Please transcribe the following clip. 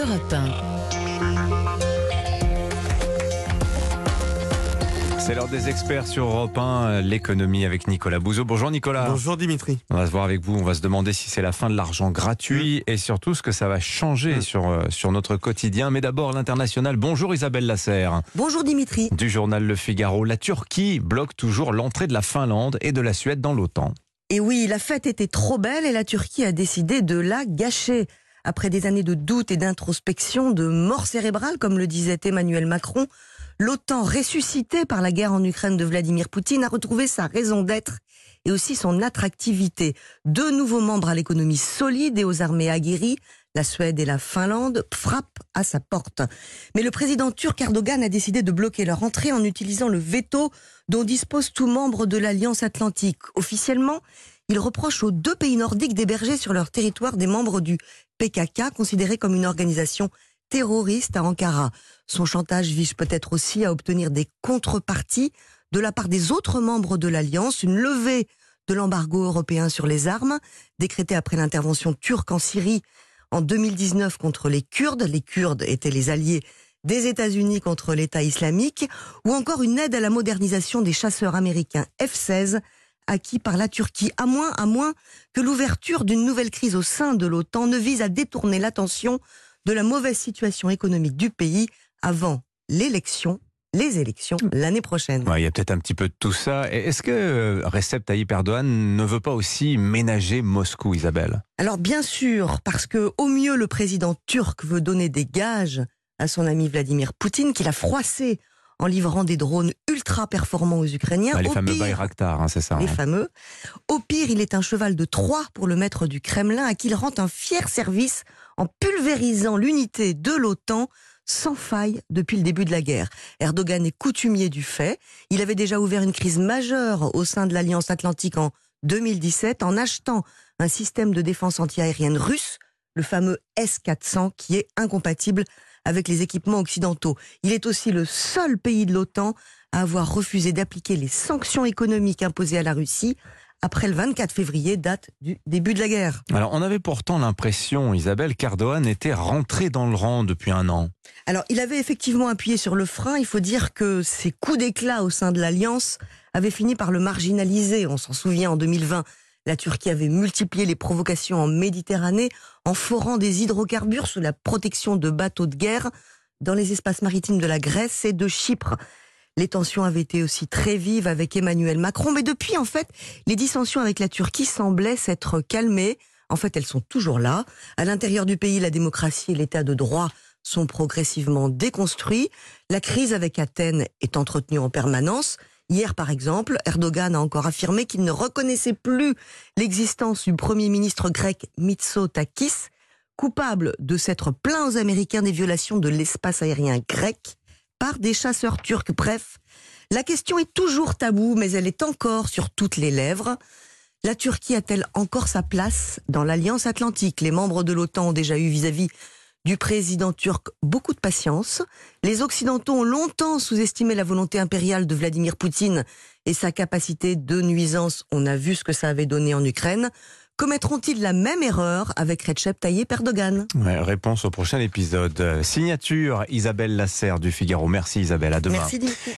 Europe 1. C'est l'heure des experts sur Europe 1, l'économie avec Nicolas Bouzeau. Bonjour Nicolas. Bonjour Dimitri. On va se voir avec vous, on va se demander si c'est la fin de l'argent gratuit et surtout ce que ça va changer sur notre quotidien. Mais d'abord l'international. Bonjour Isabelle Lasserre. Bonjour Dimitri. Du journal Le Figaro. La Turquie bloque toujours l'entrée de la Finlande et de la Suède dans l'OTAN. Et oui, la fête était trop belle et la Turquie a décidé de la gâcher. Après des années de doute et d'introspection, de mort cérébrale, comme le disait Emmanuel Macron, l'OTAN, ressuscitée par la guerre en Ukraine de Vladimir Poutine, a retrouvé sa raison d'être et aussi son attractivité. 2 nouveaux membres à l'économie solide et aux armées aguerries, la Suède et la Finlande, frappent à sa porte. Mais le président turc Erdogan a décidé de bloquer leur entrée en utilisant le veto dont dispose tout membre de l'Alliance Atlantique. Officiellement, il reproche aux 2 pays nordiques d'héberger sur leur territoire des membres du PKK, considérés comme une organisation terroriste à Ankara. Son chantage vise peut-être aussi à obtenir des contreparties de la part des autres membres de l'Alliance, une levée de l'embargo européen sur les armes, décrété après l'intervention turque en Syrie en 2019 contre les Kurdes. Les Kurdes étaient les alliés des États-Unis contre l'État islamique, ou encore une aide à la modernisation des chasseurs américains F-16 acquis par la Turquie, à moins que l'ouverture d'une nouvelle crise au sein de l'OTAN ne vise à détourner l'attention de la mauvaise situation économique du pays avant les élections l'année prochaine. Ouais, il y a peut-être un petit peu de tout ça. Est-ce que Recep Tayyip Erdogan ne veut pas aussi ménager Moscou, Isabelle ? Alors bien sûr, parce que au mieux le président turc veut donner des gages à son ami Vladimir Poutine, qu'il a froissé en livrant des drones ultra performants aux Ukrainiens. Les fameux Bayraktar, c'est ça. Les fameux. Au pire, il est un cheval de Troie pour le maître du Kremlin, à qui il rend un fier service en pulvérisant l'unité de l'OTAN sans faille depuis le début de la guerre. Erdogan est coutumier du fait. Il avait déjà ouvert une crise majeure au sein de l'Alliance Atlantique en 2017 en achetant un système de défense antiaérienne russe, le fameux S-400, qui est incompatible avec les équipements occidentaux. Il est aussi le seul pays de l'OTAN à avoir refusé d'appliquer les sanctions économiques imposées à la Russie après le 24 février, date du début de la guerre. Alors, on avait pourtant l'impression, Isabelle, qu'Erdogan était rentré dans le rang depuis un an. Alors, il avait effectivement appuyé sur le frein. Il faut dire que ses coups d'éclat au sein de l'Alliance avaient fini par le marginaliser. On s'en souvient, en 2020, la Turquie avait multiplié les provocations en Méditerranée en forant des hydrocarbures sous la protection de bateaux de guerre dans les espaces maritimes de la Grèce et de Chypre. Les tensions avaient été aussi très vives avec Emmanuel Macron, mais depuis, en fait, les dissensions avec la Turquie semblaient s'être calmées. En fait, elles sont toujours là. À l'intérieur du pays, la démocratie et l'état de droit sont progressivement déconstruits. La crise avec Athènes est entretenue en permanence. Hier, par exemple, Erdogan a encore affirmé qu'il ne reconnaissait plus l'existence du Premier ministre grec Mitsotakis, coupable de s'être plaint aux Américains des violations de l'espace aérien grec par des chasseurs turcs. Bref, la question est toujours taboue, mais elle est encore sur toutes les lèvres. La Turquie a-t-elle encore sa place dans l'Alliance Atlantique ? Les membres de l'OTAN ont déjà eu vis-à-vis du président turc beaucoup de patience. Les Occidentaux ont longtemps sous-estimé la volonté impériale de Vladimir Poutine et sa capacité de nuisance. On a vu ce que ça avait donné en Ukraine. Commettront-ils la même erreur avec Recep Tayyip Erdogan ? Ouais, réponse au prochain épisode. Signature Isabelle Lasserre du Figaro. Merci Isabelle, à demain. Merci Dimitri.